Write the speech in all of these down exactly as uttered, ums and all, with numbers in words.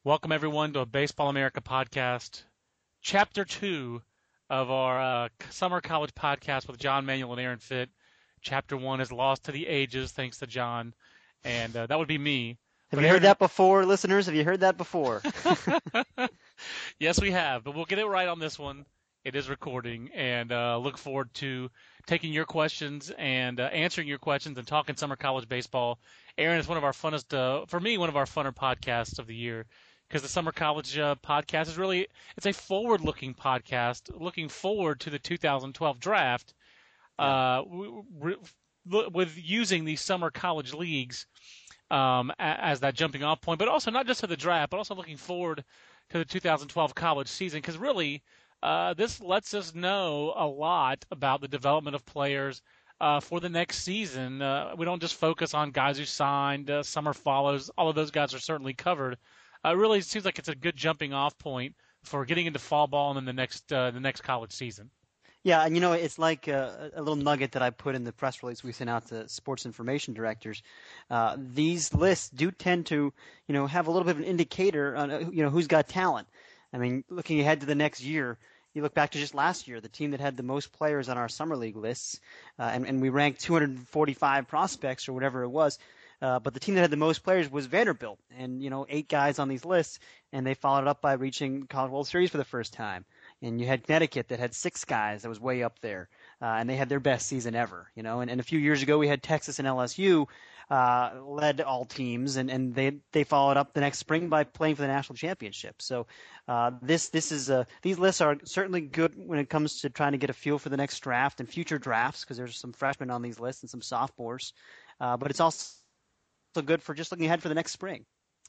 Welcome, everyone, to a Baseball America podcast, Chapter two of our uh, Summer College podcast with John Manuel and Aaron Fitt. Chapter one is Lost to the Ages, thanks to John, and uh, that would be me. Have But you Aaron, heard that before, listeners? Have you heard that before? Yes, we have, but we'll get it right on this one. It is recording, and uh, look forward to taking your questions and uh, answering your questions and talking Summer College baseball. Aaron, is one of our funnest, uh, for me, one of our funner podcasts of the year. Because the Summer College uh, podcast is really, it's a forward-looking podcast, looking forward to the two thousand twelve draft, uh, with using these Summer College leagues um, as that jumping-off point, but also not just to the draft, but also looking forward to the two thousand twelve college season. Because really, uh, this lets us know a lot about the development of players uh, for the next season. Uh, we don't just focus on guys who signed, uh, summer follows. All of those guys are certainly covered. Uh, it really seems like it's a good jumping off point for getting into fall ball and then the next uh, the next college season. Yeah, and you know, it's like a, a little nugget that I put in the press release we sent out to sports information directors. Uh, these lists do tend to, you know, have a little bit of an indicator on, you know, who's got talent. I mean, looking ahead to the next year, you look back to just last year, the team that had the most players on our summer league lists, uh, and, and we ranked two hundred forty-five prospects or whatever it was. Uh, but the team that had the most players was Vanderbilt, and you know, eight guys on these lists, and they followed it up by reaching College World Series for the first time. And you had Connecticut that had six guys that was way up there, uh, and they had their best season ever. You know, and, and a few years ago we had Texas and L S U uh, led all teams, and, and they they followed up the next spring by playing for the national championship. So uh, this this is uh, these lists are certainly good when it comes to trying to get a feel for the next draft and future drafts, because there's some freshmen on these lists and some sophomores, uh, but it's also so good for just looking ahead for the next spring.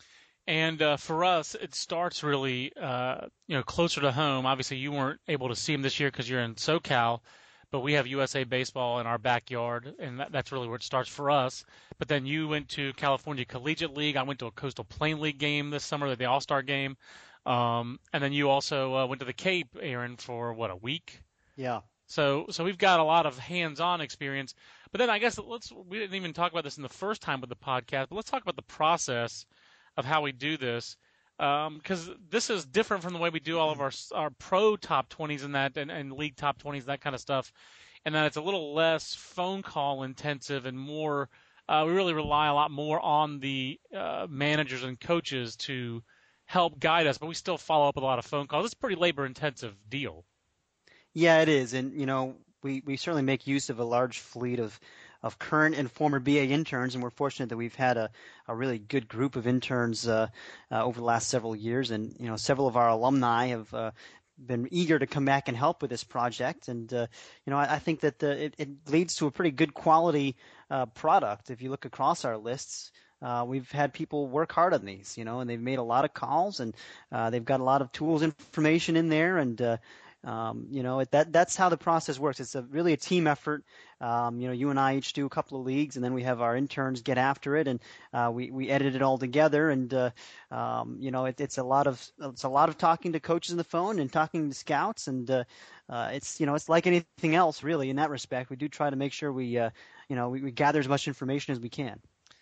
And uh, for us, it starts really, uh, you know, closer to home. Obviously, you weren't able to see them this year because you're in SoCal, but we have U S A Baseball in our backyard, and that, that's really where it starts for us. But then you went to California Collegiate League. I went to a Coastal Plain League game this summer, the All-Star game. Um, and then you also uh, went to the Cape, Aaron, for, what, a week? Yeah. So so we've got a lot of hands-on experience. But then I guess let's we didn't even talk about this in the first time with the podcast, but let's talk about the process of how we do this, because um, this is different from the way we do all of our our pro top twenties and that and, and league top twenties, that kind of stuff, and that it's a little less phone call intensive and more. Uh, we really rely a lot more on the uh, managers and coaches to help guide us, but we still follow up with a lot of phone calls. It's a pretty labor-intensive deal. Yeah, it is, and you know, we, we certainly make use of a large fleet of, of current and former B A interns, and we're fortunate that we've had a, a really good group of interns uh, uh, over the last several years, and you know, several of our alumni have uh, been eager to come back and help with this project, and uh, you know, I, I think that the, it, it leads to a pretty good quality uh, product. If you look across our lists. Uh, we've had people work hard on these, you know, and they've made a lot of calls, and uh, they've got a lot of tools, information in there, and uh, Um, you know, it, that that's how the process works. It's a really a team effort. Um, you know, you and I each do a couple of leagues, and then we have our interns get after it, and uh, we we edit it all together. And uh, um, you know, it, it's a lot of it's a lot of talking to coaches on the phone and talking to scouts, and uh, uh, it's you know it's like anything else really in that respect. We do try to make sure we uh, you know we, we gather as much information as we can.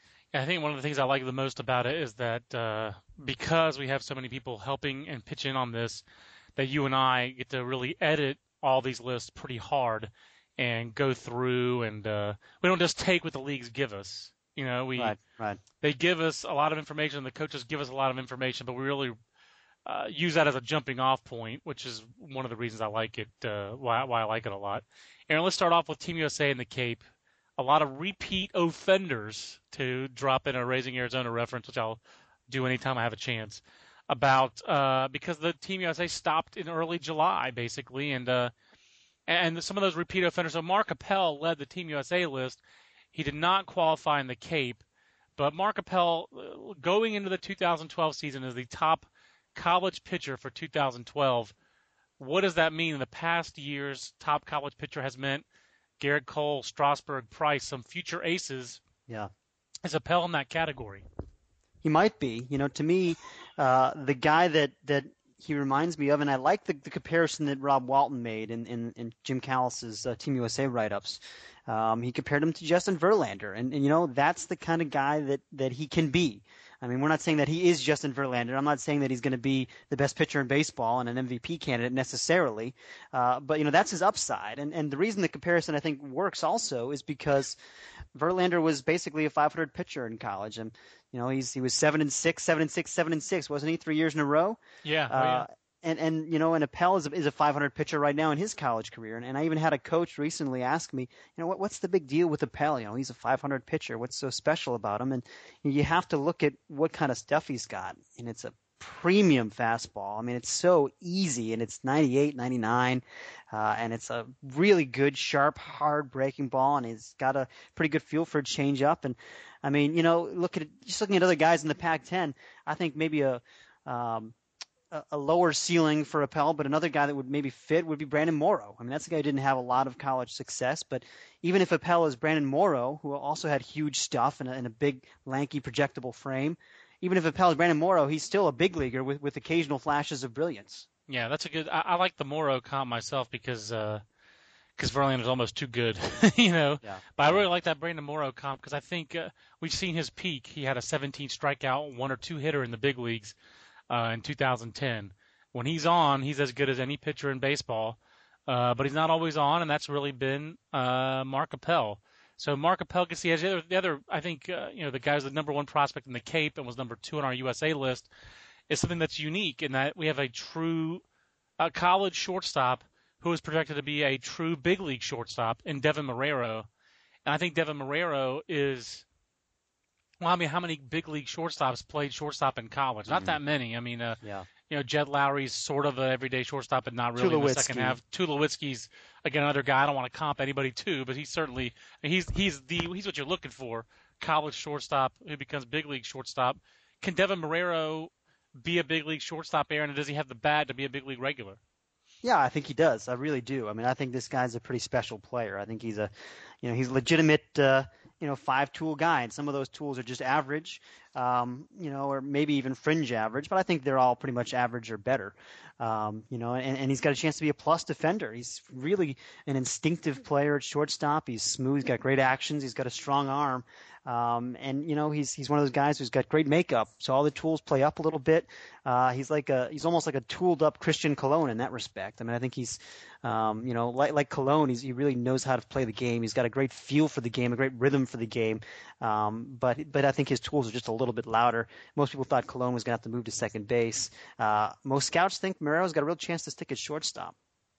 I think one of the things I like the most about it is that uh, because we have so many people helping and pitch in on this, that you and I get to really edit all these lists pretty hard and go through, and uh, we don't just take what the leagues give us. You know, we right, right. They give us a lot of information, the coaches give us a lot of information, but we really uh, use that as a jumping off point, which is one of the reasons I like it, uh, why, why I like it a lot. Aaron, let's start off with Team U S A and the Cape. A lot of repeat offenders, to drop in a Raising Arizona reference, which I'll do anytime I have a chance, about uh, because the Team U S A stopped in early July, basically, and uh, and some of those repeat offenders. So Mark Appel led the Team U S A list. He did not qualify in the Cape, but Mark Appel, going into the two thousand twelve season, is the top college pitcher for two thousand twelve. What does that mean? In the past years, top college pitcher has meant Garrett Cole, Strasburg, Price, some future aces. Yeah. Is Appel in that category? He might be. You know, to me, uh, the guy that, that he reminds me of, and I like the, the comparison that Rob Walton made in, in, in Jim Callis's uh, Team U S A write-ups. Um, he compared him to Justin Verlander, and, and you know that's the kind of guy that, that he can be. I mean, we're not saying that he is Justin Verlander. I'm not saying that he's going to be the best pitcher in baseball and an M V P candidate necessarily. Uh, but, you know, that's his upside. And, and the reason the comparison, I think, works also is because Verlander was basically a five hundred pitcher in college. And, you know, he's he was seven and six, seven and six, seven and six, wasn't he? Three years in a row. Yeah. Oh, uh, yeah. And, and you know, and Appel is a, is a five hundred pitcher right now in his college career. And, and I even had a coach recently ask me, you know, what, what's the big deal with Appel? You know, he's a five hundred pitcher. What's so special about him? And you have to look at what kind of stuff he's got. And it's a premium fastball. I mean, it's so easy, and it's ninety-eight, ninety-nine, uh, and it's a really good, sharp, hard breaking ball, and he's got a pretty good feel for a changeup. And I mean, you know, look at just looking at other guys in the Pac ten, I think maybe a um, a, a lower ceiling for Appel, but another guy that would maybe fit would be Brandon Morrow. I mean, that's a guy who didn't have a lot of college success, but even if Appel is Brandon Morrow, who also had huge stuff and a, and a big, lanky, projectable frame, even if Appel is Brandon Morrow, he's still a big leaguer with, with occasional flashes of brilliance. Yeah, that's a good. I, I like the Morrow comp myself because uh, because Verlander's almost too good, you know. Yeah. But I really like that Brandon Morrow comp because I think uh, we've seen his peak. He had a seventeen strikeout, one or two hitter in the big leagues uh, in two thousand ten. When he's on, he's as good as any pitcher in baseball. Uh, but he's not always on, and that's really been uh, Mark Appel. So Mark Appel gets the edge. The other, the other I think, uh, you know, the guy who's the number one prospect in the Cape and was number two on our U S A list is something that's unique in that we have a true uh, college shortstop who is projected to be a true big league shortstop in Devin Marrero. And I think Devin Marrero is, well, I mean, how many big league shortstops played shortstop in college? Not Mhm. that many. I mean, uh, Yeah. you know, Jed Lowry's sort of an everyday shortstop, but not really in the second Tulowitzki. half. Tulowitzki's, again, another guy. I don't want to comp anybody to, but he's certainly he's he's the he's what you're looking for. College shortstop who becomes big league shortstop. Can Devin Marrero be a big league shortstop, Aaron? And does he have the bat to be a big league regular? Yeah, I think he does. I really do. I mean, I think this guy's a pretty special player. I think he's a, you know, he's a legitimate, uh, you know, five-tool guy, and some of those tools are just average, um, you know, or maybe even fringe average, but I think they're all pretty much average or better. Um, you know, and, and he's got a chance to be a plus defender. He's really an instinctive player at shortstop. He's smooth. He's got great actions. He's got a strong arm. Um, and you know, he's he's one of those guys who's got great makeup, so all the tools play up a little bit. Uh, he's like a he's almost like a tooled up Christian Colon in that respect. I mean, I think he's, um, you know, like like Colon, he's, he really knows how to play the game. He's got a great feel for the game, a great rhythm for the game. Um, but but I think his tools are just a little bit louder. Most people thought Colon was going to have to move to second base. Uh, most scouts think Marrero's got a real chance to stick at shortstop.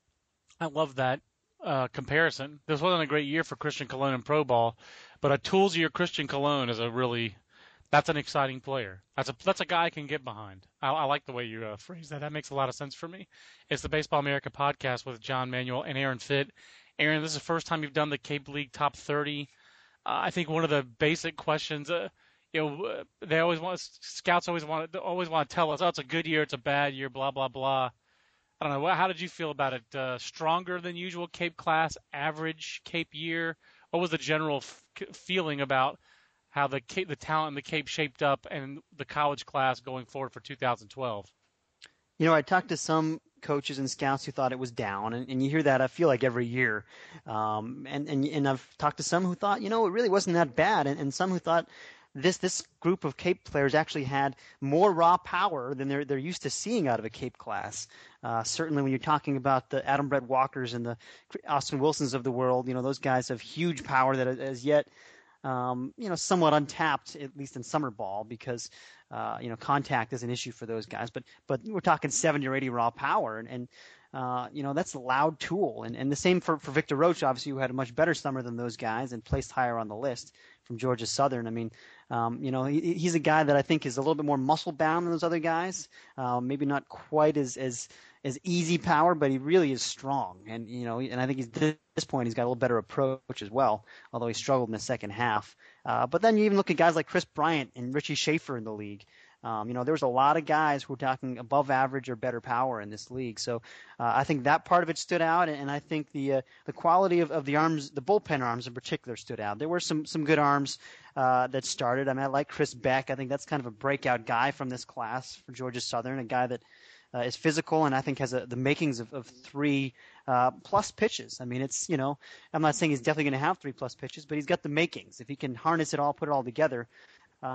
I love that uh, comparison. This wasn't a great year for Christian Colon in pro ball, but a toolsier Christian Colon is a really that's an exciting player. That's a that's a guy I can get behind. I, I like the way you uh, phrase that. That makes a lot of sense for me. It's the Baseball America podcast with John Manuel and Aaron Fitt. Aaron, this is the first time you've done the Cape League Top thirty. Uh, I think one of the basic questions, uh, you know, uh, they always want scouts always want always want to tell us, oh, it's a good year, it's a bad year, blah blah blah. I don't know. How did you feel about it? Uh, stronger than usual Cape class, average Cape year? What was the general f- feeling about how the Cape, the talent in the Cape shaped up and the college class going forward for two thousand twelve? You know, I talked to some coaches and scouts who thought it was down, and, and you hear that, I feel like, every year. Um, and, and, and I've talked to some who thought, you know, it really wasn't that bad, and, and some who thought this this group of Cape players actually had more raw power than they're, they're used to seeing out of a Cape class. Uh, certainly when you're talking about the Adam Brett Walkers and the Austin Wilsons of the world, you know, those guys have huge power that as yet Um, you know, somewhat untapped, at least in summer ball, because, uh, you know, contact is an issue for those guys. But but we're talking seventy or eighty raw power, and, and uh, you know, that's a loud tool. And, and the same for, for Victor Roach, obviously, who had a much better summer than those guys and placed higher on the list from Georgia Southern. I mean, um, you know, he, he's a guy that I think is a little bit more muscle-bound than those other guys. Uh, maybe not quite as as as easy power, but he really is strong. And, you know, and I think he's at this point, he's got a little better approach as well, although he struggled in the second half. Uh, but then you even look at guys like Chris Bryant and Richie Schaefer in the league. Um, you know, there was a lot of guys who were talking above average or better power in this league. So uh, I think that part of it stood out, and I think the uh, the quality of, of the arms, the bullpen arms in particular, stood out. There were some some good arms uh, that started. I mean, I like Chris Beck. I think that's kind of a breakout guy from this class for Georgia Southern, a guy that uh, is physical and I think has a, the makings of, of three uh, plus pitches. I mean, it's, you know, I'm not saying he's definitely going to have three plus pitches, but he's got the makings. If he can harness it all, put it all together, uh,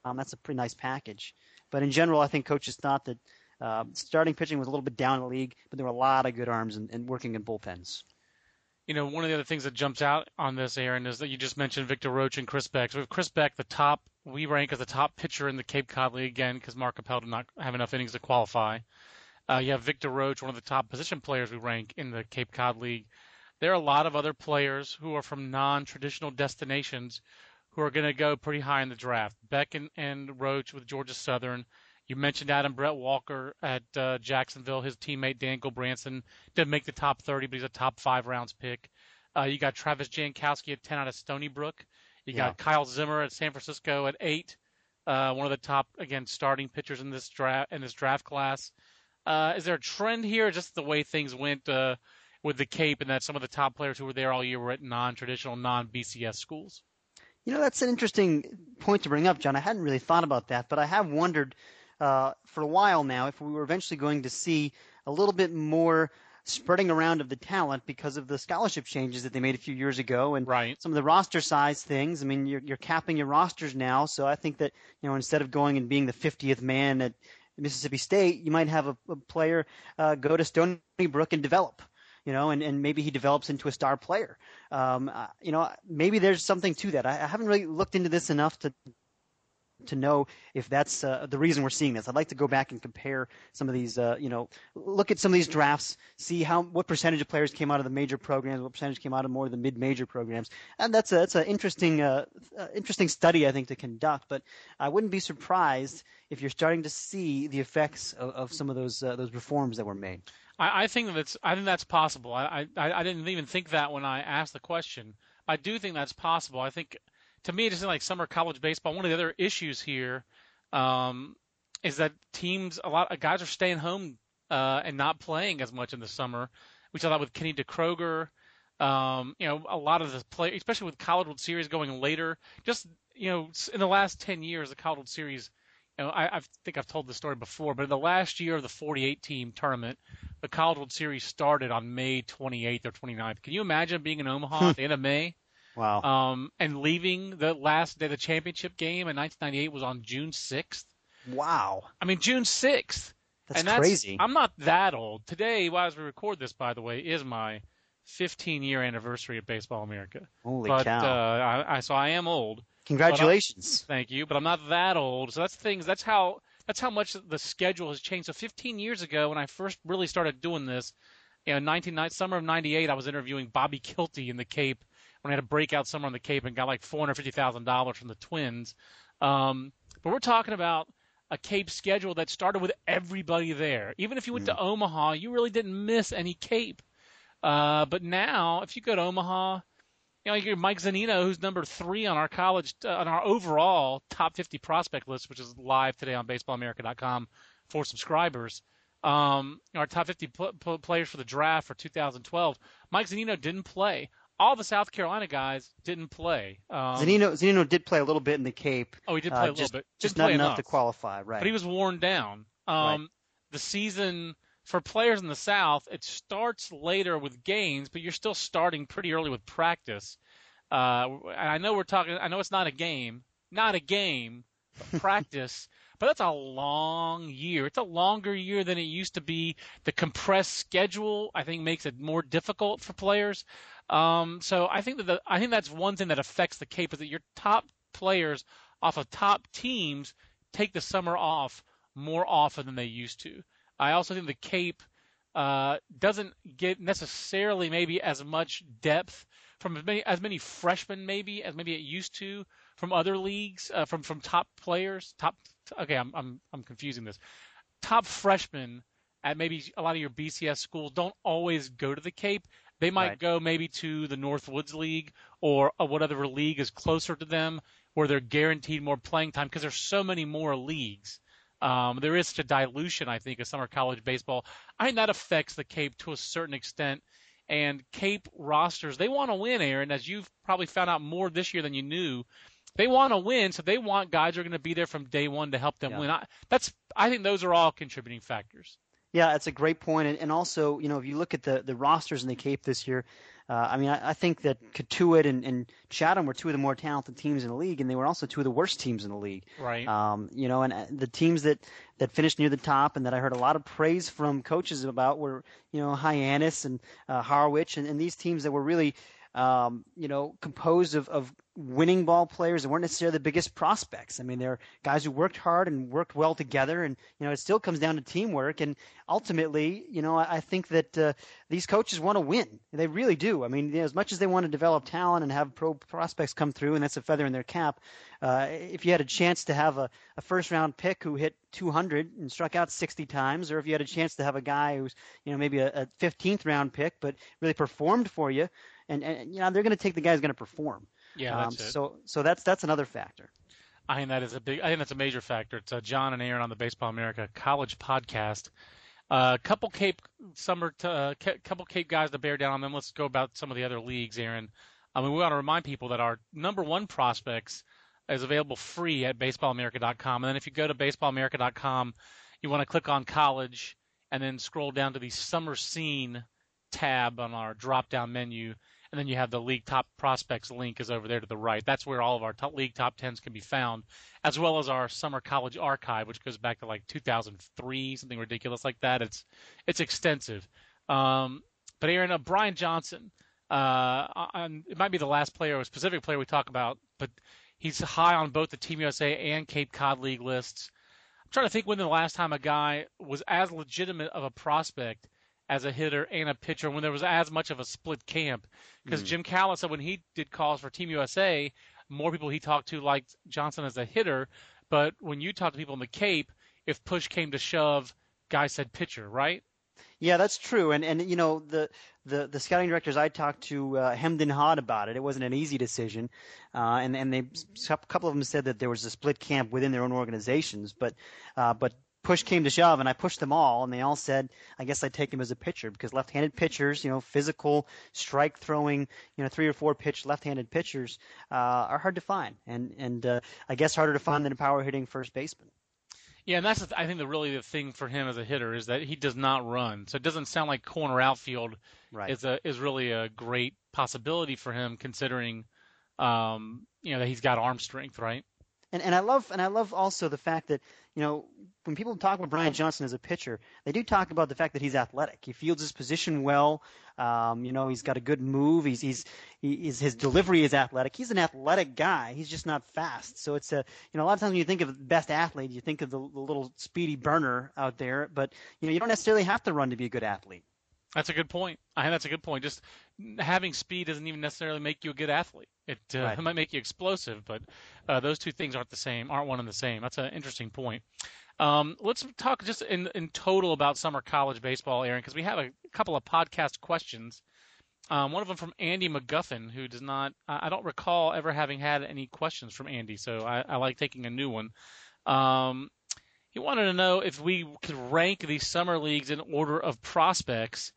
Um, that's a pretty nice package. But in general, I think coaches thought that uh, starting pitching was a little bit down in the league, but there were a lot of good arms and, and working in bullpens. You know, one of the other things that jumps out on this, Aaron, is that you just mentioned Victor Roach and Chris Beck. So we have Chris Beck, the top, we rank as the top pitcher in the Cape Cod League, again, because Mark Appel did not have enough innings to qualify. Uh, you have Victor Roach, one of the top position players we rank in the Cape Cod League. There are a lot of other players who are from non-traditional destinations who are going to go pretty high in the draft. Beck and, and Roach with Georgia Southern. You mentioned Adam Brett Walker at uh, Jacksonville. His teammate Dan Gilbranson didn't make the top thirty, but he's a top five rounds pick. Uh, you got Travis Jankowski at ten out of Stony Brook. You Yeah. got Kyle Zimmer at San Francisco at eight. Uh, one of the top, again, starting pitchers in this draft in this draft class. Uh, is there a trend here, or just the way things went uh, with the Cape, and that some of the top players who were there all year were at non-traditional, non-B C S schools? You know, that's an interesting point to bring up, John. I hadn't really thought about that, but I have wondered uh, for a while now if we were eventually going to see a little bit more spreading around of the talent because of the scholarship changes that they made a few years ago and Right. some of the roster size things. I mean, you're, you're capping your rosters now, so I think that, you know, instead of going and being the fiftieth man at Mississippi State, you might have a, a player uh, go to Stony Brook and develop. You know, and, and maybe he develops into a star player. Um, uh, you know, maybe there's something to that. I, I haven't really looked into this enough to to know if that's uh, the reason we're seeing this. I'd like to go back and compare some of these, uh, you know, look at some of these drafts, see how what percentage of players came out of the major programs, what percentage came out of more of the mid-major programs, and that's a, that's an interesting uh, uh, interesting study I think to conduct. But I wouldn't be surprised if you're starting to see the effects of, of some of those uh, those reforms that were made. I, I think that's I think that's possible. I, I I didn't even think that when I asked the question. I do think that's possible. I think, to me, it just like summer college baseball. One of the other issues here um, is that teams, a lot of guys are staying home uh, and not playing as much in the summer. We saw that with Kenny DeKroger. Um, you know, a lot of the play, especially with College World Series going later. Just you know, in the last ten years, the College World Series. You know, I, I think I've told this story before, but in the last year of the forty-eight team tournament, the College World Series started on May twenty-eighth or twenty-ninth. Can you imagine being in Omaha at the end of May? Wow. Um, and leaving the last day of the championship game in nineteen ninety-eight was on June sixth. Wow. I mean, June sixth. That's, and that's crazy. I'm not that old. Today, well, as we record this, by the way, is my fifteen-year anniversary of Baseball America. Holy but, cow. Uh, I, I, so I am old. Congratulations. Thank you, but I'm not that old. So that's things. That's how. That's how much the schedule has changed. So fifteen years ago, when I first really started doing this, you know, nineteen summer of ninety-eight, I was interviewing Bobby Kilty in the Cape when I had a breakout summer on the Cape and got like four hundred fifty thousand dollars from the Twins. Um, but we're talking about a Cape schedule that started with everybody there. Even if you went Mm. to Omaha, you really didn't miss any Cape. Uh, but now, if you go to Omaha, you know, you get Mike Zanino, who's number three on our college, uh, on our overall top fifty prospect list, which is live today on baseball america dot com for subscribers. Um, our top fifty pl- pl- players for the draft for two thousand twelve. Mike Zanino didn't play. All the South Carolina guys didn't play. Um, Zanino Zanino did play a little bit in the Cape. oh, he did play uh, a little just, bit. Just Didn't not play enough enough to qualify, right? But he was worn down. Um, Right. The season for players in the South, it starts later with games, but you're still starting pretty early with practice. Uh, and I know we're talking. I know it's not a game, not a game, but practice. But that's a long year. It's a longer year than it used to be. The compressed schedule, I think, makes it more difficult for players. Um, so I think that the, I think that's one thing that affects the Cape is that your top players off of top teams take the summer off more often than they used to. I also think the Cape uh, doesn't get necessarily maybe as much depth from as many as many freshmen maybe as maybe it used to from other leagues uh, from from top players. Top okay, I'm I'm I'm confusing this. Top freshmen at maybe a lot of your B C S schools don't always go to the Cape. They might Right. go maybe to the Northwoods League or uh, whatever league is closer to them where they're guaranteed more playing time because there's so many more leagues. Um, there is such a dilution, I think, of summer college baseball. I think that affects the Cape to a certain extent. And Cape rosters, they want to win, Aaron, as you've probably found out more this year than you knew. They want to win, so they want guys who are going to be there from day one to help them Yeah. win. I, that's, I think those are all contributing factors. Yeah, that's a great point. And, and also, you know, if you look at the, the rosters in the Cape this year, Uh, I mean, I, I think that Katuitt and, and Chatham were two of the more talented teams in the league, and they were also two of the worst teams in the league. Right. Um, you know, and uh, the teams that, that finished near the top and that I heard a lot of praise from coaches about were, you know, Hyannis and uh, Harwich, and, and these teams that were really, um, you know, composed of, of winning ball players that weren't necessarily the biggest prospects. I mean, they're guys who worked hard and worked well together, and, you know, it still comes down to teamwork. And ultimately, you know, I, I think that uh, these coaches want to win. They really do. I mean, you know, as much as they want to develop talent and have pro prospects come through, and that's a feather in their cap, uh, if you had a chance to have a, a first-round pick who hit two hundred and struck out sixty times, or if you had a chance to have a guy who's, you know, maybe a, a fifteenth round pick but really performed for you, and, and you know, they're going to take the guy who's going to perform. Yeah, that's um, it. So, so that's that's another factor. I think that is a big. I think that's a major factor. It's uh, John and Aaron on the Baseball America College Podcast. A uh, couple Cape summer, to, uh, couple Cape guys to bear down on them. Let's go about some of the other leagues, Aaron. I mean, we want to remind people that our number one prospects is available free at baseball america dot com. And then if you go to baseball america dot com, you want to click on college and then scroll down to the summer scene tab on our drop-down menu. And then you have the league top prospects link is over there to the right. That's where all of our top league top tens can be found, as well as our summer college archive, which goes back to like two thousand three, something ridiculous like that. It's it's extensive. Um, but Aaron, uh, Brian Johnson, uh, on, it might be the last player, a specific player we talk about, but he's high on both the Team U S A and Cape Cod League lists. I'm trying to think when the last time a guy was as legitimate of a prospect as a hitter and a pitcher when there was as much of a split camp. Because mm. Jim Callis said when he did calls for Team U S A, more people he talked to liked Johnson as a hitter. But when you talk to people in the Cape, if push came to shove, guys said pitcher, right? Yeah, that's true. And, and you know, the, the, the scouting directors I talked to uh, hemmed and hawed about it. It wasn't an easy decision. Uh, and, and they, a couple of them said that there was a split camp within their own organizations. But, uh, but push came to shove, and I pushed them all, and they all said, I guess I'd take him as a pitcher, because left-handed pitchers, you know, physical, strike-throwing, you know, three or four pitch left-handed pitchers uh, are hard to find, and and uh, I guess harder to find than a power-hitting first baseman. Yeah, and that's the, I think the really the thing for him as a hitter is that he does not run, so it doesn't sound like corner outfield right. is a is really a great possibility for him, considering, um, you know, that he's got arm strength, right? And and I love and I love also the fact that, you know, when people talk about Brian Johnson as a pitcher, they do talk about the fact that he's athletic. He fields his position well. Um, you know, he's got a good move. He's he's he, his delivery is athletic. He's an athletic guy. He's just not fast. So it's a you know a lot of times when you think of the best athlete, you think of the, the little speedy burner out there. But you know, you don't necessarily have to run to be a good athlete. That's a good point. I think that's a good point. Just having speed doesn't even necessarily make you a good athlete. It, uh, right. it might make you explosive, but uh, those two things aren't the same, aren't one and the same. That's an interesting point. Um, let's talk just in, in total about summer college baseball, Aaron, because we have a couple of podcast questions. Um, one of them from Andy McGuffin, who does not – I don't recall ever having had any questions from Andy, so I, I like taking a new one. Um, he wanted to know if we could rank these summer leagues in order of prospects.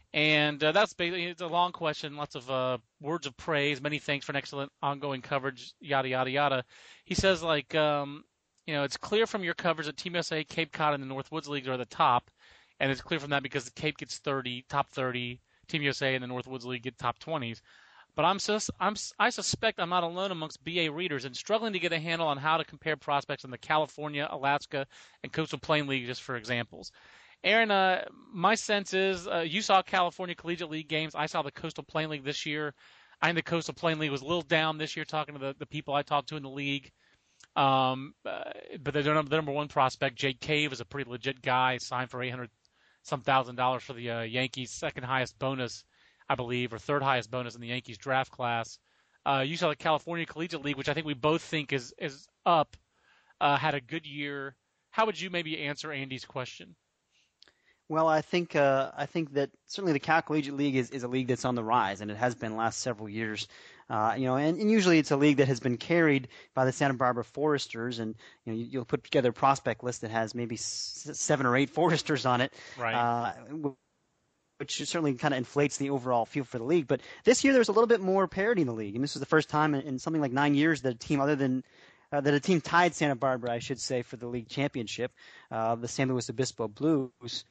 And uh, that's basically, it's a long question, lots of uh, words of praise, many thanks for an excellent ongoing coverage, yada, yada, yada. He says, like, um, you know, it's clear from your coverage that Team U S A, Cape Cod, and the Northwoods Leagues are the top. And it's clear from that because the Cape gets thirty, top thirty, Team U S A and the Northwoods League get top twenties. But I'm, sus- I'm I suspect I'm not alone amongst B A readers and struggling to get a handle on how to compare prospects in the California, Alaska, and Coastal Plain League, just for examples. Aaron, uh, my sense is uh, you saw California Collegiate League games. I saw the Coastal Plain League this year. I think the Coastal Plain League was a little down this year, talking to the, the people I talked to in the league. Um, uh, but the number, the number one prospect, Jake Cave, is a pretty legit guy, signed for eight hundred some thousand dollars for the uh, Yankees' second highest bonus, I believe, or third highest bonus in the Yankees draft class. Uh, you saw the California Collegiate League, which I think we both think is is up, uh, had a good year. How would you maybe answer Andy's question? Well, I think uh, I think that certainly the Cal Collegiate League is, is a league that's on the rise, and it has been the last several years. Uh, you know, and, and usually it's a league that has been carried by the Santa Barbara Foresters, and you know, you, you'll put together a prospect list that has maybe s- seven or eight Foresters on it, right? Uh, which certainly kind of inflates the overall feel for the league. But this year there was a little bit more parity in the league, and this was the first time in, in something like nine years that a team other than Uh, that a team tied Santa Barbara, I should say, for the league championship, uh, the San Luis Obispo Blues.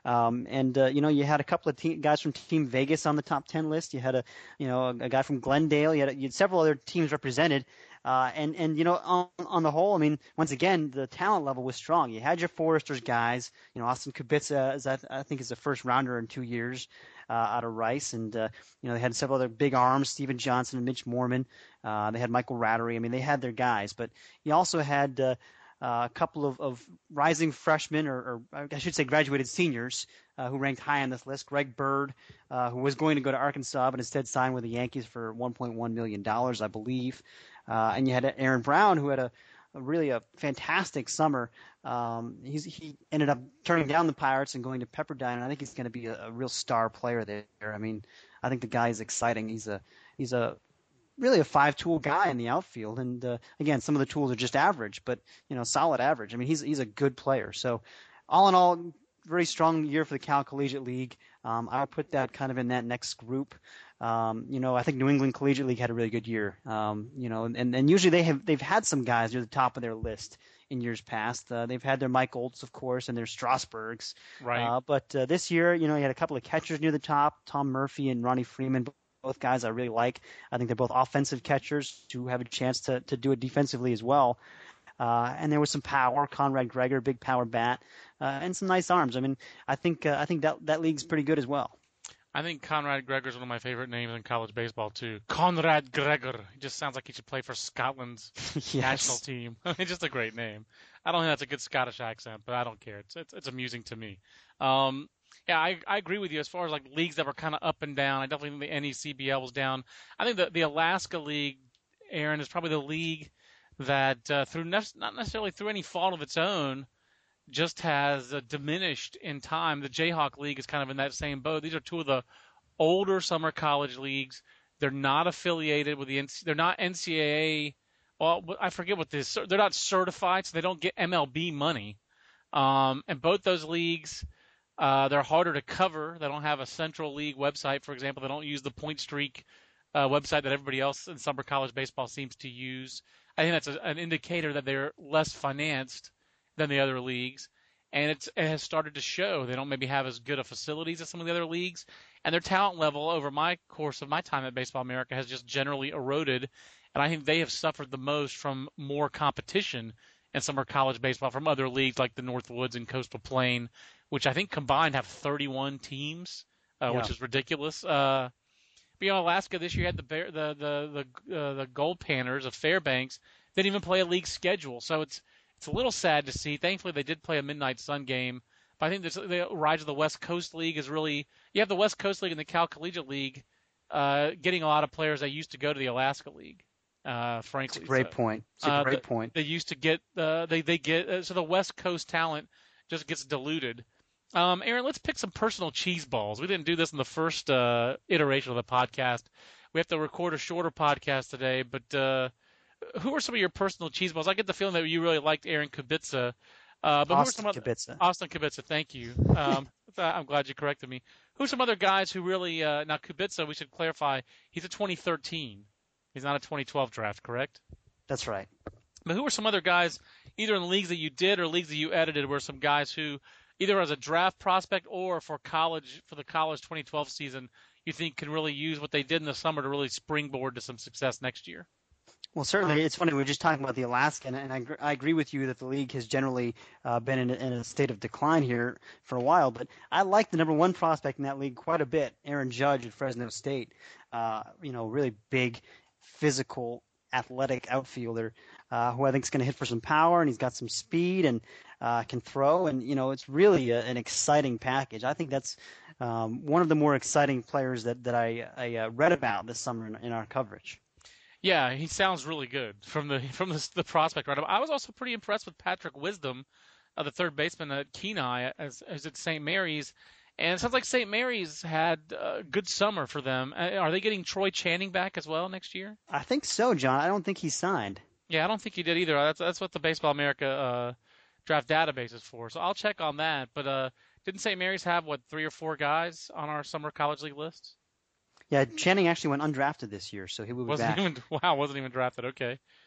Um, and uh, you know, you had a couple of te- guys from Team Vegas on the top ten list. You had a you know a, a guy from Glendale. You had, a, you had several other teams represented. Uh, and and you know, on, on the whole, I mean, once again, the talent level was strong. You had your Foresters guys. You know, Austin Kubica is I, I think is a first rounder in two years uh, out of Rice, and uh, you know they had several other big arms, Steven Johnson and Mitch Mormon. Uh, they had Michael Rattery. I mean, they had their guys, but you also had uh, uh, a couple of, of rising freshmen, or, or I should say graduated seniors, uh, who ranked high on this list. Greg Bird, uh, who was going to go to Arkansas, but instead signed with the Yankees for one point one million dollars, I believe. Uh, and you had Aaron Brown, who had a, a really a fantastic summer. Um, he's, he ended up turning down the Pirates and going to Pepperdine, and I think he's going to be a, a real star player there. I mean, I think the guy is exciting. He's a he's a really a five-tool guy in the outfield, and uh, again, some of the tools are just average, but you know, solid average. I mean, he's he's a good player. So, all in all, very strong year for the Cal Collegiate League. Um, I would put that kind of in that next group. Um, you know, I think New England Collegiate League had a really good year. Um, you know, and, and usually they have they've had some guys near the top of their list in years past. Uh, they've had their Mike Olds, of course, and their Strasburgs. Right. Uh, but uh, this year, you know, you had a couple of catchers near the top, Tom Murphy and Ronnie Freeman, both guys I really like. I think they're both offensive catchers who have a chance to to do it defensively as well. Uh, and there was some power, Conrad Gregor, big power bat, uh, and some nice arms. I mean, I think uh, I think that that league's pretty good as well. I think Conrad Gregor is one of my favorite names in college baseball, too. Conrad Gregor. He just sounds like he should play for Scotland's yes. national team. It's just a great name. I don't think that's a good Scottish accent, but I don't care. It's it's, it's amusing to me. Um, yeah, I, I agree with you as far as like leagues that were kind of up and down. I definitely think the N E C B L was down. I think the, the Alaska League, Aaron, is probably the league that uh, through ne- not necessarily through any fault of its own, just has uh, diminished in time. The Jayhawk League is kind of in that same boat. These are two of the older summer college leagues. They're not affiliated with the N C A A. They're not N C A A. Well, I forget what this. They're not certified, so they don't get M L B money. Um, and both those leagues, uh, they're harder to cover. They don't have a central league website, for example. They don't use the Point Streak uh, website that everybody else in summer college baseball seems to use. I think that's a, an indicator that they're less financed than the other leagues, and it's, it has started to show. They don't maybe have as good of facilities as some of the other leagues, and their talent level over my course of my time at Baseball America has just generally eroded, and I think they have suffered the most from more competition in summer college baseball from other leagues like the Northwoods and Coastal Plain, which I think combined have thirty-one teams, uh, Yeah. which is ridiculous. Uh, but, you know, Alaska this year had the Bear, the the the uh, the Gold Panners of Fairbanks. They didn't even play a league schedule, so it's It's a little sad to see. Thankfully, they did play a Midnight Sun game. But I think this, the rise of the West Coast League is really – you have the West Coast League and the Cal Collegiate League uh, getting a lot of players that used to go to the Alaska League, uh, frankly. It's a great so, point. It's a uh, great the, point. They used to get uh, – they, they get uh, – so the West Coast talent just gets diluted. Um, Aaron, let's pick some personal cheese balls. We didn't do this in the first uh, iteration of the podcast. We have to record a shorter podcast today, but uh, – who are some of your personal cheese balls? I get the feeling that you really liked Aaron Kubica. Uh, but Austin who are some other, Kubica. Austin Kubica, thank you. Um, I'm glad you corrected me. Who are some other guys who really uh, – now, Kubica, we should clarify, he's a twenty thirteen. He's not a twenty twelve draft, correct? That's right. But who are some other guys, either in leagues that you did or leagues that you edited, were some guys who, either as a draft prospect or for college for the college twenty twelve season, you think can really use what they did in the summer to really springboard to some success next year? Well, certainly, it's funny. We were just talking about the Alaska, and, and I, I agree with you that the league has generally uh, been in a, in a state of decline here for a while. But I like the number one prospect in that league quite a bit, Aaron Judge at Fresno State. Uh, you know, really big, physical, athletic outfielder uh, who I think is going to hit for some power, and he's got some speed and uh, can throw. And, you know, it's really a, an exciting package. I think that's um, one of the more exciting players that, that I, I uh, read about this summer in, in our coverage. Yeah, he sounds really good from the from the, the prospect right. I was also pretty impressed with Patrick Wisdom, uh, the third baseman at Kenai, as as at Saint Mary's, and it sounds like Saint Mary's had a good summer for them. Uh, are they getting Troy Channing back as well next year? I think so, John. I don't think he's signed. Yeah, I don't think he did either. That's that's what the Baseball America uh, draft database is for. So I'll check on that. But uh, didn't Saint Mary's have what three or four guys on our summer college league lists? Yeah, Channing actually went undrafted this year, so he will be wasn't back. Even, wow, wasn't even drafted. Okay.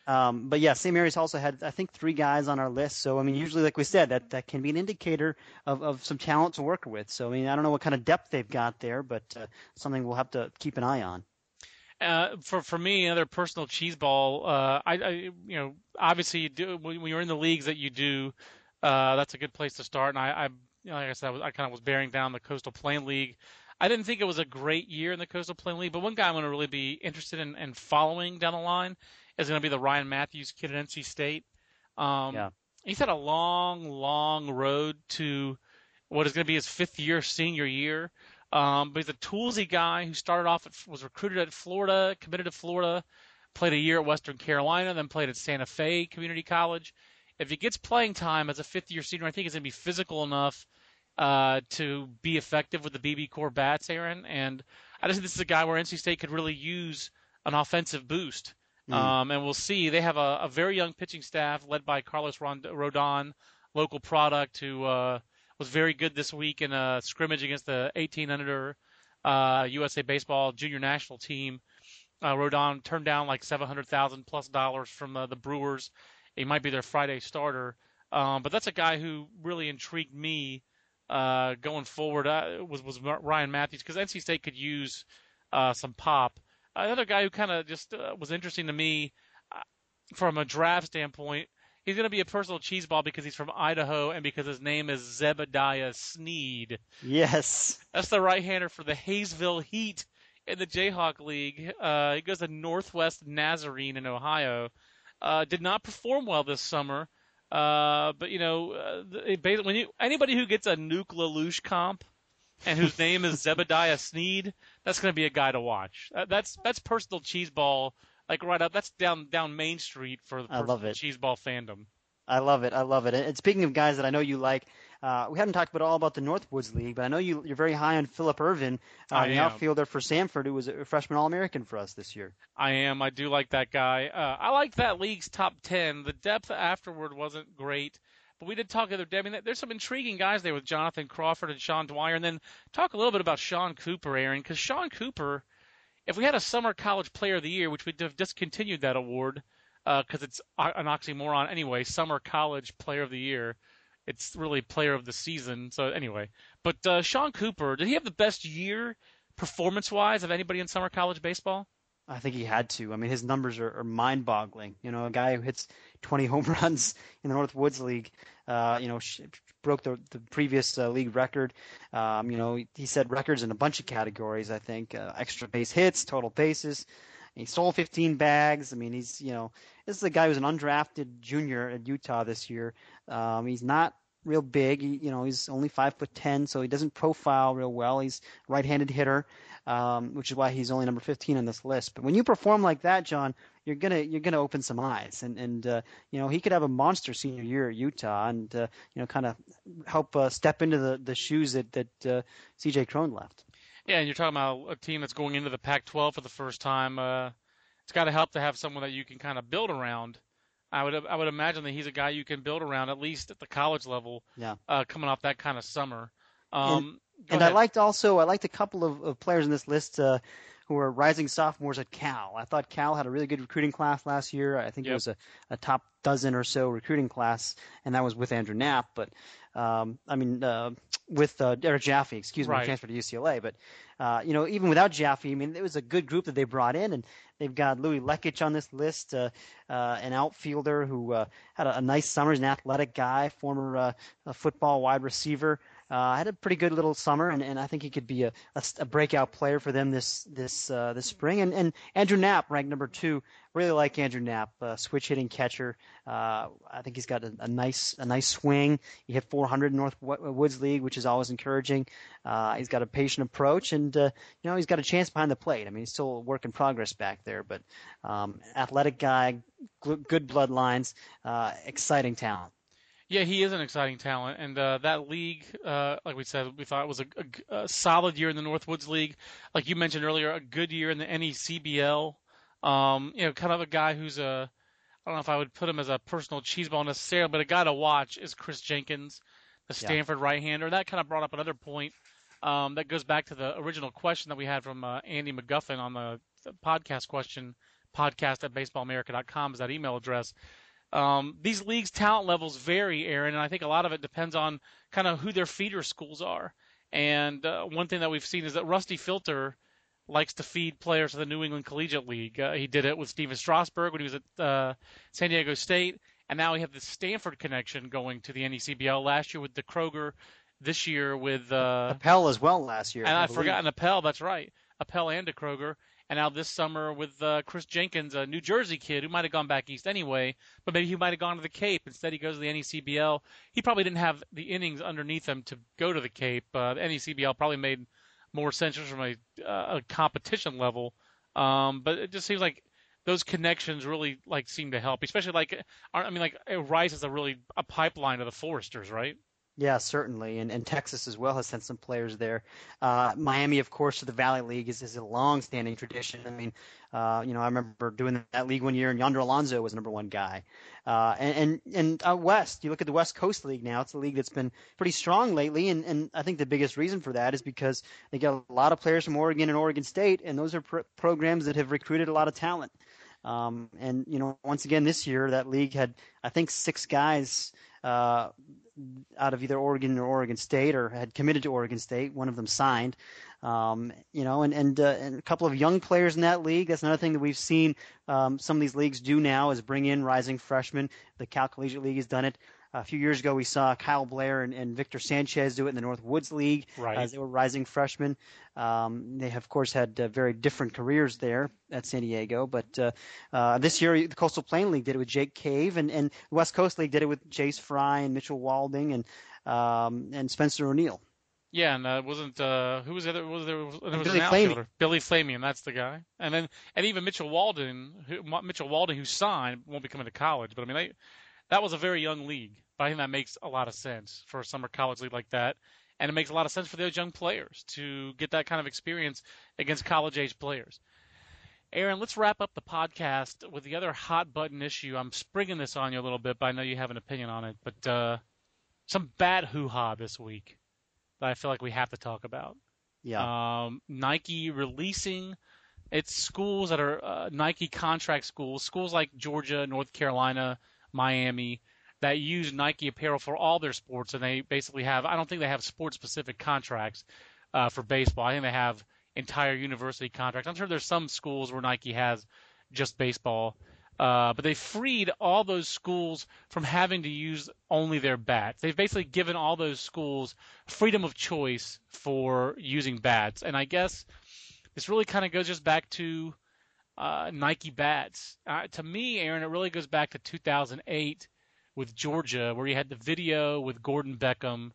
Um, but yeah, Saint Mary's also had, I think, three guys on our list. So, I mean, usually, like we said, that, that can be an indicator of, of some talent to work with. So, I mean, I don't know what kind of depth they've got there, but uh, something we'll have to keep an eye on. Uh, for for me, another personal cheese ball. Uh, I, I you know obviously you do when you're in the leagues that you do, uh, that's a good place to start. And I, I you know, like I said, I, was, I kind of was bearing down the Coastal Plain League. I didn't think it was a great year in the Coastal Plain League, but one guy I'm going to really be interested in, in following down the line is going to be the Ryan Matthews kid at N C State. Um, Yeah. he's had a long, long road to what is going to be his fifth year, senior year. Um, but he's a toolsy guy who started off at, was recruited at Florida, committed to Florida, played a year at Western Carolina, then played at Santa Fe Community College. If he gets playing time as a fifth-year senior, I think he's going to be physical enough uh, to be effective with the B B core bats, Aaron. And I just think this is a guy where N C State could really use an offensive boost. Mm. Um, and we'll see. They have a, a very young pitching staff led by Carlos Rodon, local product, who uh, – was very good this week in a scrimmage against the eighteen under uh, U S A Baseball junior national team. Uh, Rodon turned down like seven hundred thousand plus dollars from uh, the Brewers. He might be their Friday starter, um, but that's a guy who really intrigued me uh, going forward. Uh, was was Ryan Matthews, because N C State could use uh, some pop. Another guy who kind of just uh, was interesting to me uh, from a draft standpoint. He's going to be a personal cheese ball because he's from Idaho and because his name is Zebediah Sneed. Yes. That's the right-hander for the Hayesville Heat in the Jayhawk League. Uh, he goes to Northwest Nazarene in Ohio. Uh, did not perform well this summer. Uh, but, you know, uh, it, when you, anybody who gets a Nuke LaLoosh comp and whose name is Zebediah Sneed, that's going to be a guy to watch. Uh, that's that's personal cheese ball. Like right up, that's down down Main Street for the I love it. cheese ball fandom. I love it. I love it. And speaking of guys that I know you like, uh, we haven't talked about all about the Northwoods League, but I know you, you're very high on Phillip Ervin, uh, the outfielder for Samford, who was a freshman All-American for us this year. I am. I do like that guy. Uh, I like that league's top ten. The depth afterward wasn't great, but we did talk the other day. I mean, there's some intriguing guys there with Jonathan Crawford and Sean Dwyer, and then talk a little bit about Sean Cooper, Aaron, because Sean Cooper. If we had a Summer College Player of the Year, which we'd have discontinued that award because uh, it's an oxymoron anyway, Summer College Player of the Year, it's really Player of the Season. So anyway, but uh, Sean Cooper, did he have the best year performance-wise of anybody in Summer College baseball? I think he had to. I mean, his numbers are, are mind-boggling. You know, a guy who hits twenty home runs in the Northwoods League, uh, you know, sh- broke the, the previous uh, league record. Um, you know, he, he set records in a bunch of categories, I think. Uh, extra base hits, total bases. He stole fifteen bags. I mean, he's, you know, this is a guy who's an undrafted junior at Utah this year. Um, he's not real big. He, you know, he's only five foot ten, so he doesn't profile real well. He's a right-handed hitter. Um, which is why he's only number fifteen on this list. But when you perform like that, John, you're gonna you're gonna open some eyes, and and uh, you know he could have a monster senior year at Utah, and uh, you know kind of help uh, step into the, the shoes that that uh, C J Cron left. Yeah, and you're talking about a team that's going into the Pac twelve for the first time. Uh, it's got to help to have someone that you can kind of build around. I would I would imagine that he's a guy you can build around at least at the college level. Yeah. Uh, coming off that kind of summer. Um, and and I liked also I liked a couple of, of players in this list uh, who are rising sophomores at Cal. I thought Cal had a really good recruiting class last year. I think yep. it was a, a top dozen or so recruiting class, and that was with Andrew Knapp. But um, I mean, uh, with uh, Eric Jaffe, excuse me, right. transferred to U C L A. But uh, you know, even without Jaffe, I mean, it was a good group that they brought in, and they've got Louis Lekic on this list, uh, uh, an outfielder who uh, had a, a nice summer. He's an athletic guy, former uh, a football wide receiver. Uh, had a pretty good little summer, and, and I think he could be a, a, a breakout player for them this this uh, this spring. And, and Andrew Knapp, ranked number two, really like Andrew Knapp, uh, switch hitting catcher. Uh, I think he's got a, a nice a nice swing. He hit four hundred in Northwoods League, which is always encouraging. Uh, he's got a patient approach, and uh, you know he's got a chance behind the plate. I mean, he's still a work in progress back there, but um, athletic guy, good bloodlines, uh, exciting talent. Yeah, he is an exciting talent, and uh, that league, uh, like we said, we thought it was a, a, a solid year in the Northwoods League. Like you mentioned earlier, a good year in the N E C B L. Um, you know, kind of a guy who's a, I don't know if I would put him as a personal cheeseball necessarily, but a guy to watch is Chris Jenkins, the Stanford yeah. right-hander. That kind of brought up another point um, that goes back to the original question that we had from uh, Andy McGuffin on the, the podcast question podcast at baseball america dot com is that email address. Um, these leagues' talent levels vary, Aaron, and I think a lot of it depends on kind of who their feeder schools are. And uh, one thing that we've seen is that Rusty Filter likes to feed players to the New England Collegiate League. Uh, he did it with Steven Strasburg when he was at uh, San Diego State, and now we have the Stanford connection going to the N E C B L last year with the Kroger, this year with uh, Appel as well last year. And I I've forgotten Appel. That's right, Appel and DeKroger. And now this summer with uh, Chris Jenkins, a New Jersey kid who might have gone back east anyway, but maybe he might have gone to the Cape. Instead, he goes to the N E C B L. He probably didn't have the innings underneath him to go to the Cape. Uh, the N E C B L probably made more sense just from a, uh, a competition level. Um, but it just seems like those connections really like seem to help, especially like I mean like Rice is a really a pipeline to the Foresters, right? Yeah, certainly, and, and Texas as well has sent some players there. Uh, Miami, of course, to the Valley League is, is a long-standing tradition. I mean, uh, you know, I remember doing that league one year, and Yonder Alonso was number one guy. Uh, and and, and out west, you look at the West Coast League now; it's a league that's been pretty strong lately, and, and I think the biggest reason for that is because they get a lot of players from Oregon and Oregon State, and those are pr- programs that have recruited a lot of talent. Um, and you know, once again this year, that league had I think six guys. Uh, out of either Oregon or Oregon State, or had committed to Oregon State. One of them signed, um, you know, and and, uh, and a couple of young players in that league. That's another thing that we've seen um, some of these leagues do now is bring in rising freshmen. The Cal Collegiate League has done it. A few years ago, we saw Kyle Blair and, and Victor Sanchez do it in the North Woods League. Right. As they were rising freshmen. Um, they have, of course, had uh, very different careers there at San Diego. But uh, uh, this year, the Coastal Plain League did it with Jake Cave, and, and the West Coast League did it with Jace Fry and Mitchell Walding and um, and Spencer O'Neill. Yeah, and uh, wasn't uh, who was the other? Was there? Was, there was Billy an outfielder, Flamion. Billy Flamion. That's the guy. And then and even Mitchell Walden, who, Mitchell Walden, who signed, won't be coming to college. But I mean, they, that was a very young league. But I think that makes a lot of sense for a summer college league like that. And it makes a lot of sense for those young players to get that kind of experience against college-age players. Aaron, let's wrap up the podcast with the other hot button issue. I'm springing this on you a little bit, but I know you have an opinion on it. But uh, some bad hoo-ha this week that I feel like we have to talk about. Yeah. Um, Nike releasing its schools that are uh, Nike contract schools, schools like Georgia, North Carolina, Miami, that use Nike apparel for all their sports, and they basically have – I don't think they have sport-specific contracts uh, for baseball. I think they have entire university contracts. I'm sure there's some schools where Nike has just baseball, uh, but they freed all those schools from having to use only their bats. They've basically given all those schools freedom of choice for using bats, and I guess this really kind of goes just back to uh, Nike bats. Uh, to me, Aaron, it really goes back to two thousand eight with Georgia, where you had the video with Gordon Beckham.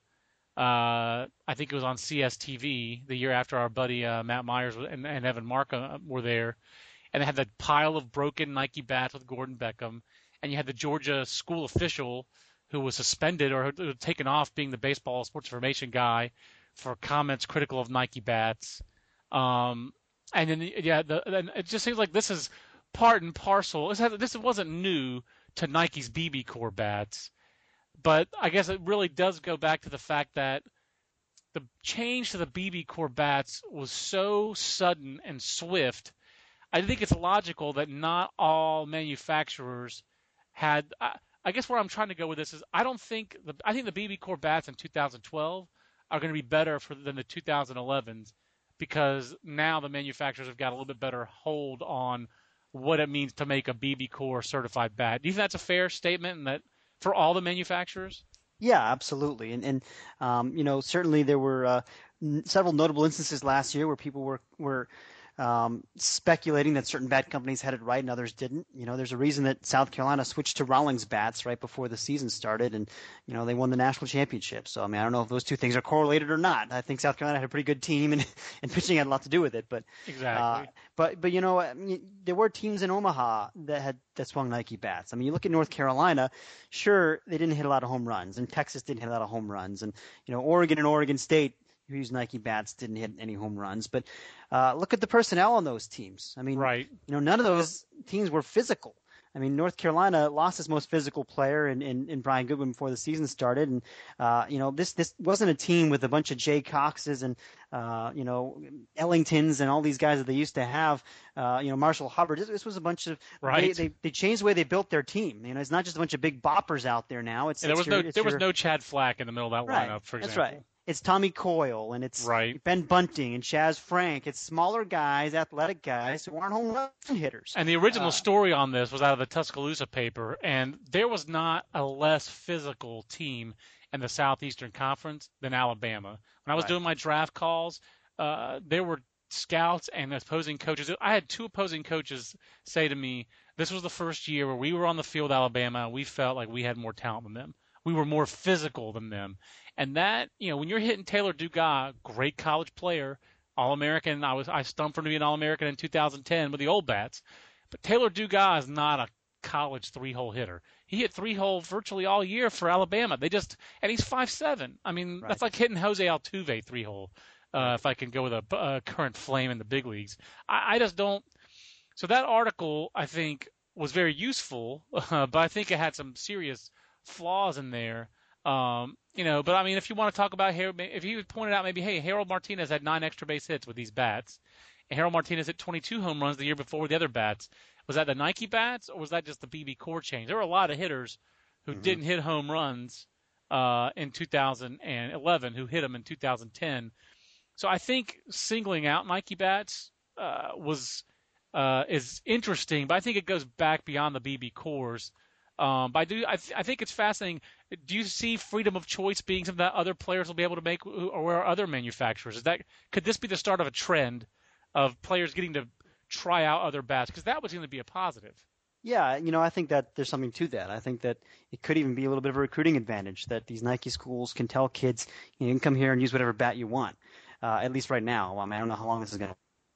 Uh, I think it was on C S T V the year after our buddy uh, Matt Myers and, and Evan Markham were there. And they had that pile of broken Nike bats with Gordon Beckham. And you had the Georgia school official who was suspended or taken off being the baseball sports information guy for comments critical of Nike bats. Um, and then, yeah, the, and it just seems like this is part and parcel. This, has, this wasn't new to Nike's B B Core bats. But I guess it really does go back to the fact that the change to the B B Core bats was so sudden and swift. I think it's logical that not all manufacturers had I, I guess where I'm trying to go with this is I don't think the I think the B B Core bats in two thousand twelve are going to be better for than the two thousand elevens because now the manufacturers have got a little bit better hold on what it means to make a B B Core certified bat. Do you think that's a fair statement and that for all the manufacturers? Yeah, absolutely. And, and um, you know, certainly there were uh, n- several notable instances last year where people were, were um, speculating that certain bat companies had it right and others didn't. You know, there's a reason that South Carolina switched to Rawlings bats right before the season started, and, you know, they won the national championship. So, I mean, I don't know if those two things are correlated or not. I think South Carolina had a pretty good team, and, and pitching had a lot to do with it. But Exactly. Uh, but, but you know, I mean, there were teams in Omaha that had that swung Nike bats. I mean, you look at North Carolina, sure, they didn't hit a lot of home runs, and Texas didn't hit a lot of home runs. And, you know, Oregon and Oregon State, who used Nike bats, didn't hit any home runs. But uh, look at the personnel on those teams. I mean, Right. you know, none of those teams were physical. I mean, North Carolina lost its most physical player in, in, in Brian Goodwin before the season started, and uh, you know this this wasn't a team with a bunch of Jay Coxes and uh, you know Ellingtons and all these guys that they used to have. Uh, you know Marshall Hubbard. This, this was a bunch of right. they, they they changed the way they built their team. You know, it's not just a bunch of big boppers out there now. It's, And there it's was your, no it's there was your, no Chad Flack in the middle of that right. lineup, for That's example. right. It's Tommy Coyle and it's right. Ben Bunting and Chaz Frank. It's smaller guys, athletic guys who aren't home run hitters. And the original uh, story on this was out of the Tuscaloosa paper, and there was not a less physical team in the Southeastern Conference than Alabama. When I was right. doing my draft calls, uh, there were scouts and opposing coaches. I had two opposing coaches say to me, this was the first year where we were on the field, Alabama, and we felt like we had more talent than them. We were more physical than them. And that, you know, when you're hitting Taylor Dugas, great college player, All-American, I was I stumped for him to be an All-American in two thousand ten with the old bats. But Taylor Dugas is not a college three-hole hitter. He hit three-hole virtually all year for Alabama. They just and he's five seven. I mean, right. that's like hitting Jose Altuve three-hole. Uh, if I can go with a, a current flame in the big leagues, I, I just don't. So that article, I think, was very useful, uh, but I think it had some serious flaws in there. Um, you know, but I mean, if you want to talk about Harold, if you pointed out maybe, hey, Harold Martinez had nine extra base hits with these bats, and Harold Martinez hit twenty-two home runs the year before with the other bats. Was that the Nike bats, or was that just the B B core change? There were a lot of hitters who mm-hmm. didn't hit home runs uh, in two thousand eleven who hit them in two thousand ten. So I think singling out Nike bats uh, was uh, is interesting, but I think it goes back beyond the B B cores. Um, but I do. I, th- I think it's fascinating. Do you see freedom of choice being something that other players will be able to make, or other manufacturers? Is that could this be the start of a trend of players getting to try out other bats? Because that was going to be a positive. Yeah, you know, I think that there's something to that. I think that it could even be a little bit of a recruiting advantage that these Nike schools can tell kids, you, know, you can come here and use whatever bat you want. Uh, at least right now. I mean, I don't know how long this is going to.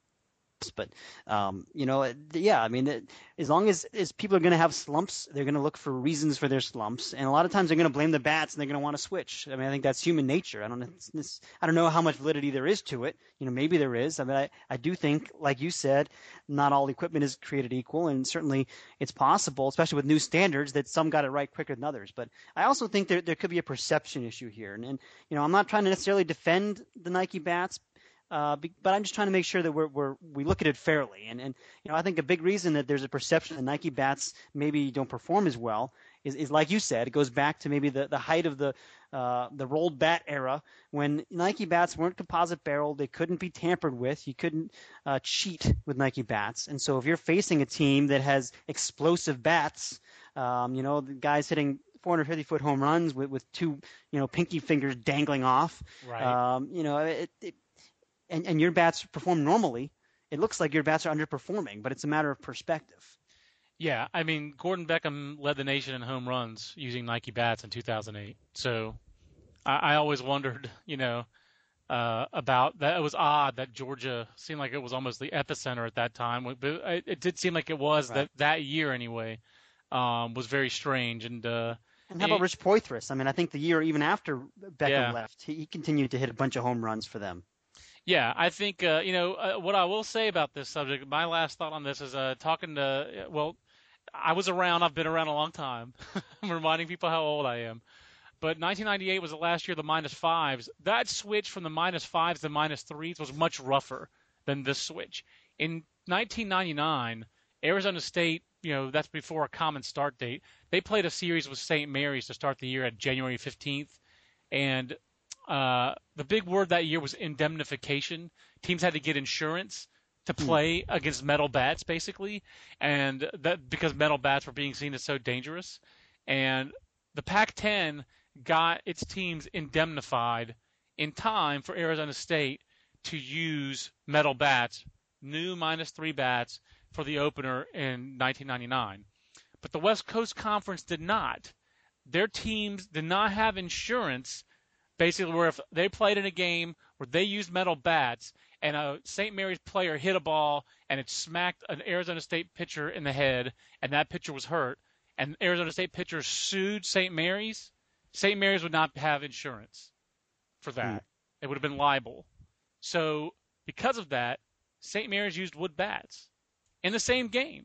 But, um, you know, yeah, I mean, it, as long as, as people are going to have slumps, they're going to look for reasons for their slumps. And a lot of times they're going to blame the bats and they're going to want to switch. I mean, I think that's human nature. I don't know, it's, I don't know how much validity there is to it. You know, maybe there is. I mean, I, I do think, like you said, not all equipment is created equal. And certainly it's possible, especially with new standards, that some got it right quicker than others. But I also think there, there could be a perception issue here. And, and, you know, I'm not trying to necessarily defend the Nike bats. Uh, but I'm just trying to make sure that we're, we're we look at it fairly, and and you know I think a big reason that there's a perception that Nike bats maybe don't perform as well is, is like you said, it goes back to maybe the, the height of the uh, the rolled bat era when Nike bats weren't composite barreled, they couldn't be tampered with, you couldn't uh, cheat with Nike bats, and so if you're facing a team that has explosive bats, um, you know the guys hitting four hundred fifty foot home runs with, with two you know pinky fingers dangling off, right? Um, you know it. it And, and your bats perform normally, it looks like your bats are underperforming, but it's a matter of perspective. Yeah, I mean, Gordon Beckham led the nation in home runs using Nike bats in two thousand eight. So I, I always wondered, you know, uh, about that. It was odd that Georgia seemed like it was almost the epicenter at that time. But it, it did seem like it was right. that, that year anyway, um, was very strange. And, uh, and how about Rich Poitras? I mean, I think the year even after Beckham yeah. left, he, he continued to hit a bunch of home runs for them. Yeah, I think, uh, you know, uh, what I will say about this subject, my last thought on this is uh, talking to, well, I was around. I've been around a long time. I'm reminding people how old I am. But nineteen ninety-eight was the last year of the minus fives. That switch from the minus fives to minus threes was much rougher than this switch. In nineteen ninety-nine, Arizona State, you know, that's before a common start date, they played a series with Saint Mary's to start the year at January fifteenth. And Uh, the big word that year was indemnification. Teams had to get insurance to play mm. against metal bats, basically, and that because metal bats were being seen as so dangerous. And the Pac ten got its teams indemnified in time for Arizona State to use metal bats, new minus three bats, for the opener in nineteen ninety-nine. But the West Coast Conference did not. Their teams did not have insurance. Basically, where if they played in a game where they used metal bats and a Saint Mary's player hit a ball and it smacked an Arizona State pitcher in the head and that pitcher was hurt and Arizona State pitcher sued Saint Mary's, Saint Mary's would not have insurance for that. Hmm. It would have been liable. So because of that, Saint Mary's used wood bats in the same game.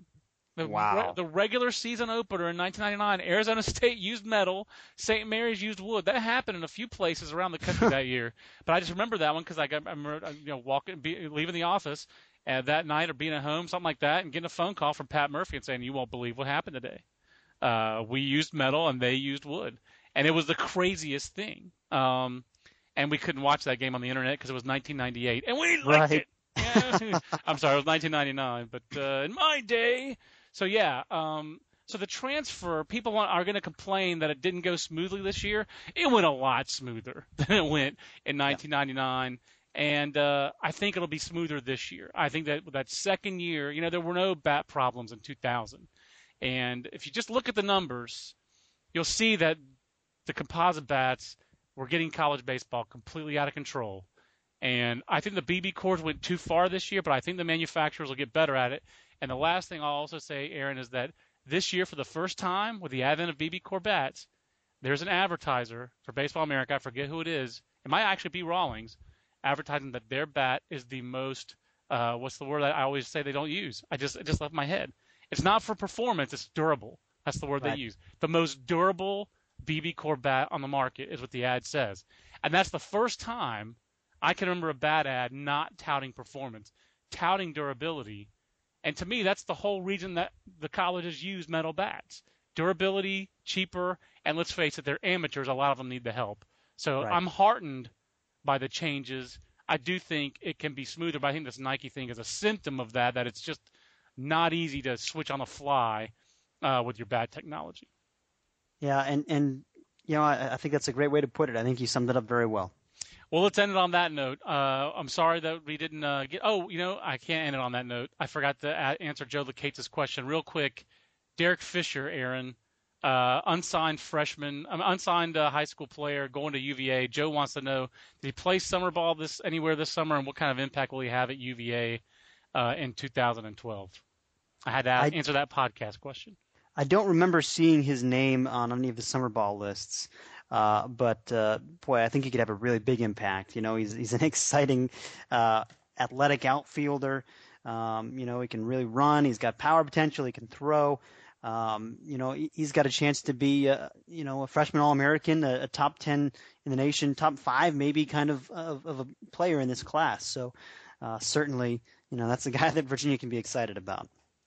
The, Wow. re- the regular season opener in nineteen ninety-nine, Arizona State used metal, Saint Mary's used wood. That happened in a few places around the country that year. But I just remember that one because I, got, I remember you know walking, be, leaving the office uh, that night or being at home, something like that, and getting a phone call from Pat Murphy and saying, "You won't believe what happened today. Uh, we used metal and they used wood," and it was the craziest thing. Um, and we couldn't watch that game on the internet because it was nineteen ninety-eight, and we liked Right. it. Yeah, I'm sorry, it was nineteen ninety-nine, but uh, in my day. So yeah, um, so the transfer, people want, are going to complain that it didn't go smoothly this year. It went a lot smoother than it went in nineteen ninety-nine, yeah. and uh, I think it'll be smoother this year. I think that that second year, you know, there were no bat problems in two thousand, and if you just look at the numbers, you'll see that the composite bats were getting college baseball completely out of control. And I think the B B cores went too far this year, but I think the manufacturers will get better at it. And the last thing I'll also say, Aaron, is that this year, for the first time, with the advent of B B core bats, there's an advertiser for Baseball America, I forget who it is, it might actually be Rawlings, advertising that their bat is the most, uh, what's the word I always say they don't use? I just, it just left my head. It's not for performance, it's durable. That's the word Right. they use. The most durable B B core bat on the market is what the ad says. And that's the first time I can remember a bat ad not touting performance, touting durability. And to me, that's the whole reason that the colleges use metal bats. Durability, cheaper, and let's face it, they're amateurs. A lot of them need the help. So Right. I'm heartened by the changes. I do think it can be smoother, but I think this Nike thing is a symptom of that, that it's just not easy to switch on the fly uh, with your bat technology. Yeah, and, and you know, I, I think that's a great way to put it. I think you summed it up very well. Well, let's end it on that note. Uh, I'm sorry that we didn't uh, get. Oh, you know, I can't end it on that note. I forgot to a- answer Joe Lacates' question real quick. Derek Fisher, Aaron, uh, unsigned freshman, um, unsigned uh, high school player going to U V A. Joe wants to know: did he play summer ball this anywhere this summer, and what kind of impact will he have at U V A uh, in two thousand twelve? I had to ask, I, answer that podcast question. I don't remember seeing his name on any of the summer ball lists. Uh, but uh, boy, I think he could have a really big impact. You know, he's he's an exciting, uh, athletic outfielder. Um, you know, he can really run. He's got power potential. He can throw. Um, you know, he, he's got a chance to be, a, you know, a freshman All-American, a, a top ten in the nation, top five maybe, kind of of, of a player in this class. So uh, certainly, you know, that's a guy that Virginia can be excited about.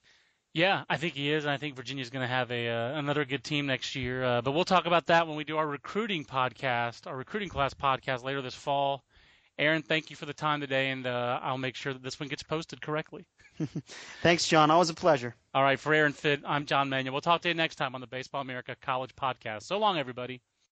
Yeah, I think he is, and I think Virginia's going to have a uh, another good team next year. Uh, but we'll talk about that when we do our recruiting podcast, our recruiting class podcast later this fall. Aaron, thank you for the time today, and uh, I'll make sure that this one gets posted correctly. Thanks, John. Always a pleasure. All right, for Aaron Fitt, I'm John Manuel. We'll talk to you next time on the Baseball America College Podcast. So long, everybody.